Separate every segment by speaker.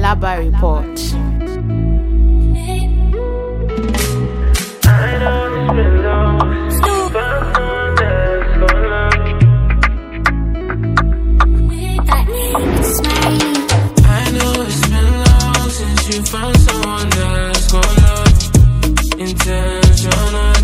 Speaker 1: Alaba Report.
Speaker 2: You found someone that's gonna love you intentional.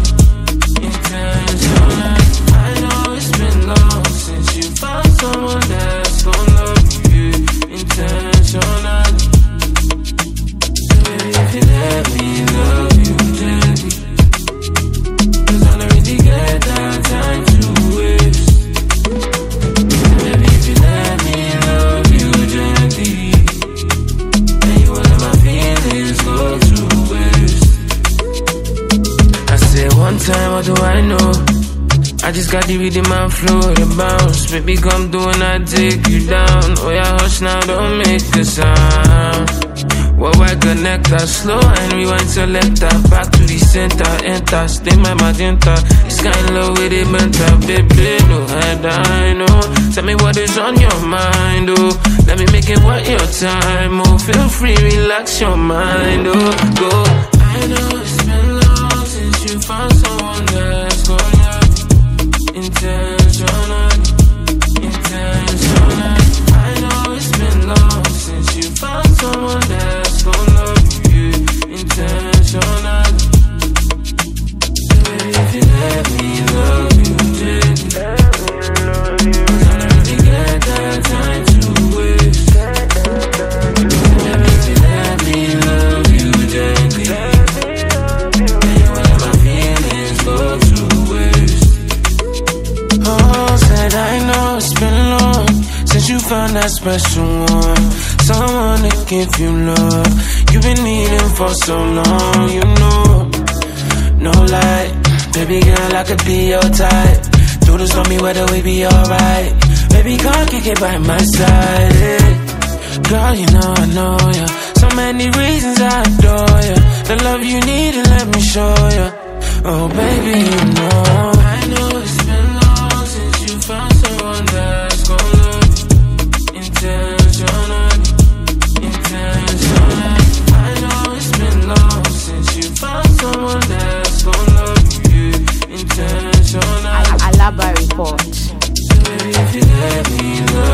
Speaker 2: I know it's been long since you found someone that's gonna love you intentional. So baby, if you let me love you gently, 'cause I don't really get that time to waste. So baby, if you let me love you gently, go to waste. I said one time, what do I know? I just got the rhythm and flow, the bounce. Baby, come do and I take you down. Oh yeah, hush now, don't make a sound. Well, I connect us slow and rewind selector. Back to the center, enter, stay my magenta. It's kinda low with it mental, baby, no head, I know. Tell me what is on your mind, oh. Let me make it worth your time, oh. Feel free, relax your mind, oh. Go. I know it's been long since you found someone that's gonna love you intentional. I know it's been long since you found someone that's gonna love you intentional. So baby, if you let me love you gently, I don't really get that time to waste. Baby, if you let me love you gently, then you will let my feelings go to waste. Oh, said I know it's been long since you found that special one, someone to give you love you've been needing for so long, you know. No lie, baby girl, I could be your type. Do this on me whether we be alright. Baby, come kick it by my side, hey. Girl, you know ya. So many reasons I adore ya. The love you need and let me show ya. Oh baby, you know. I know it's been long since you found someone that's gonna love you intentional. I know it's been long since you found someone that's gonna love you intentional.
Speaker 1: Alaba Report.
Speaker 2: So baby, if you let me love